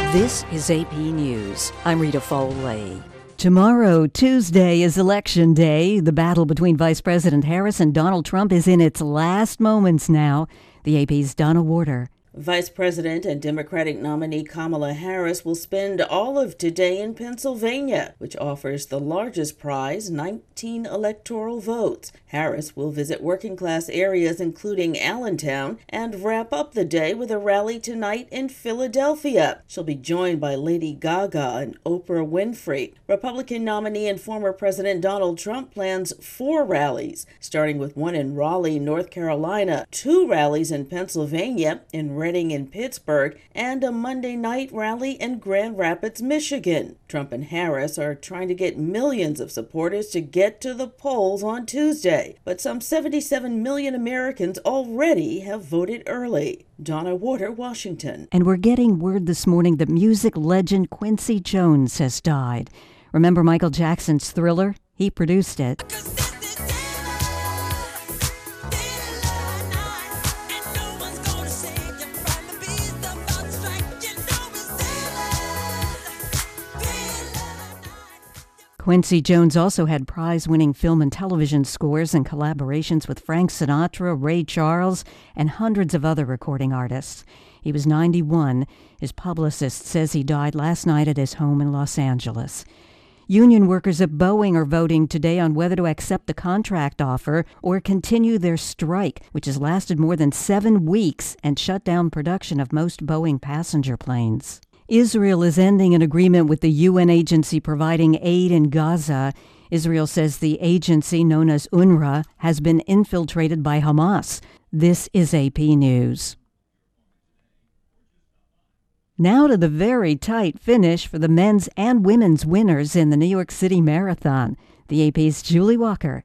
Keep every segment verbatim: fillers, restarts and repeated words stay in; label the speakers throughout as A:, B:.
A: This is A P News. I'm Rita Foley. Tomorrow, Tuesday, is Election Day. The battle between Vice President Harris and Donald Trump is in its last moments now. The A P's Donna Warder.
B: Vice President and Democratic nominee Kamala Harris will spend all of today in Pennsylvania, which offers the largest prize, nineteen electoral votes. Harris will visit working-class areas including Allentown and wrap up the day with a rally tonight in Philadelphia. She'll be joined by Lady Gaga and Oprah Winfrey. Republican nominee and former President Donald Trump plans four rallies, starting with one in Raleigh, North Carolina, two rallies in Pennsylvania, in Reading in Pittsburgh, and a Monday night rally in Grand Rapids, Michigan. Trump and Harris are trying to get millions of supporters to get to the polls on Tuesday, but some seventy-seven million Americans already have voted early. Donna Warder, Washington.
A: And we're getting word this morning that music legend Quincy Jones has died. Remember Michael Jackson's Thriller? He produced it. Quincy Jones also had prize-winning film and television scores and collaborations with Frank Sinatra, Ray Charles, and hundreds of other recording artists. He was ninety-one. His publicist says he died last night at his home in Los Angeles. Union workers at Boeing are voting today on whether to accept the contract offer or continue their strike, which has lasted more than seven weeks and shut down production of most Boeing passenger planes. Israel is ending an agreement with the U N agency providing aid in Gaza. Israel says the agency, known as UNRWA, has been infiltrated by Hamas. This is A P News. Now to the very tight finish for the men's and women's winners in the New York City Marathon. The A P's Julie Walker.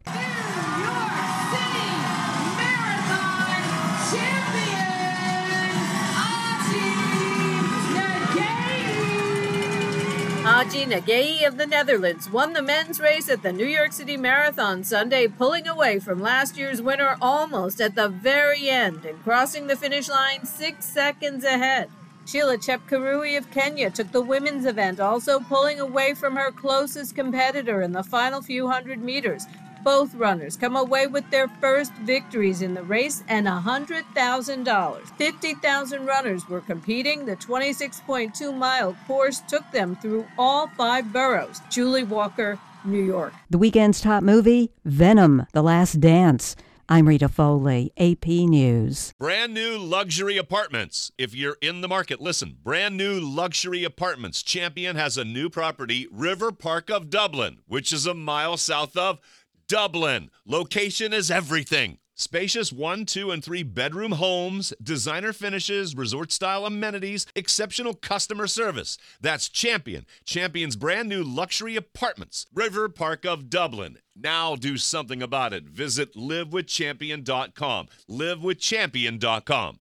C: Aji Nagay of the Netherlands won the men's race at the New York City Marathon Sunday, pulling away from last year's winner almost at the very end and crossing the finish line six seconds ahead. Sheila Chepkurui of Kenya took the women's event, also pulling away from her closest competitor in the final few hundred meters. Both runners come away with their first victories in the race and one hundred thousand dollars. fifty thousand runners were competing. The twenty-six point two mile course took them through all five boroughs. Julie Walker, New York.
A: The weekend's top movie, Venom, The Last Dance. I'm Rita Foley, A P News.
D: Brand new luxury apartments. If you're in the market, listen. Brand new luxury apartments. Champion has a new property, River Park of Dublin, which is a mile south of Dublin. Location is everything. Spacious one, two, and three bedroom homes, designer finishes, resort-style amenities, exceptional customer service. That's Champion. Champion's brand new luxury apartments. River Park of Dublin. Now do something about it. Visit live with champion dot com. live with champion dot com.